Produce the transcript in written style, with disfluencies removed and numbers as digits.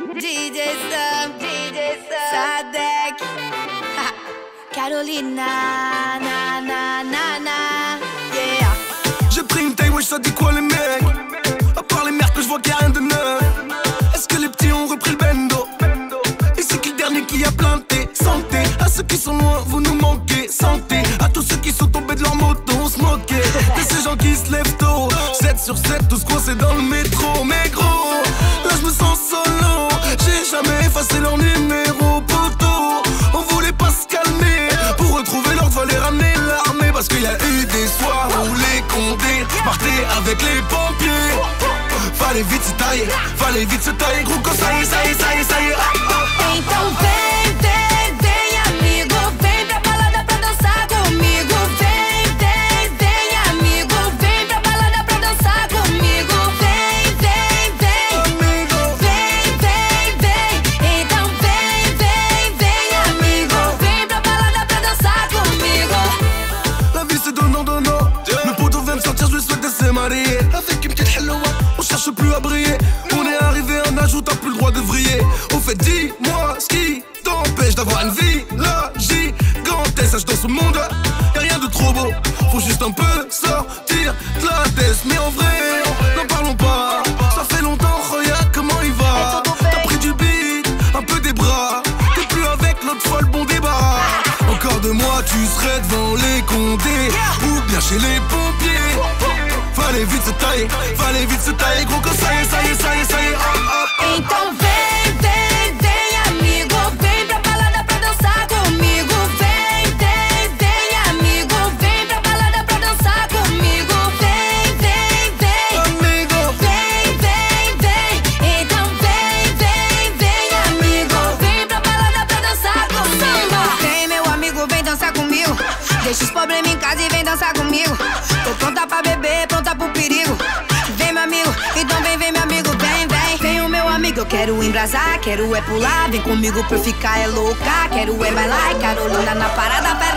DJ Sam, Sadek, Carolina, na na na na, yeah. J'ai pris une taille, wesh, ça dit quoi les mecs? À part les merdes que je vois qu'il y a rien de neuf. Est-ce que les petits ont repris le bendo? Et c'est qui le dernier qui a planté? Santé à ceux qui sont loin, vous nous manquez. Santé à tous ceux qui sont tombés de leur moto, on se moquait de ces gens qui se lèvent tôt. 7 sur 7, tous coincés dans le métro. Mais gros, là je me sens solo. J'ai jamais effacé leur numéro, poteau. On voulait pas se calmer. Pour retrouver l'ordre, fallait ramener l'armée. Parce qu'il y a eu des soirs où les condés partaient avec les pompiers. Fallait vite se tailler, gros, quand ça y est, ça y est, ça y est, ça y est. Então vem, vem, vem, amigo, vem pra balada pra dançar comigo. Vem, vem, vem, amigo, vem pra balada pra dançar comigo. Vem, vem, vem, amigo, vem, vem, vem. Então vem, vem, vem, amigo, vem pra balada pra dançar comigo. La vie c'est donnant, donnant. Mes potos viennent sortir, je lui souhaite de se marier. Avec une petite hello, on cherche plus à briller. On est arrivé à un âge où t'as plus le droit de vriller. Au fait, dis-moi ce qui t'empêche d'avoir une vie, la gigantesque. Sache dans ce monde, y'a rien de trop beau. Faut juste un peu sortir de la tête. Mais en vrai, n'en parlons pas. Ça fait longtemps, regarde comment il va. T'as pris du beat, un peu des bras. T'es plus avec l'autre folle, bon débarras. Encore de moi, tu serais devant les condés ou bien chez les pompiers. Fallait vite se tailler, gros, quand ça y est, ça y est, ça y est, ça y est. Então vem, vem, vem, amigo, vem pra balada pra dançar comigo. Vem, vem, vem, amigo, vem pra balada pra dançar comigo. Vem, vem, vem, amigo, vem, vem, vem. Então vem, vem, vem, amigo, vem pra balada pra dançar comigo. Vem, meu amigo, vem dançar comigo. Deixa os problemas em casa e vem dançar comigo. Tô pronta pra beber, pronta pro perigo. Vem, meu amigo, então vem, vem, meu amigo, vem, vem. Vem o meu amigo, eu quero embrasar, quero é pular. Vem comigo pra eu ficar é louca, quero é bailar. Carolina na parada, vai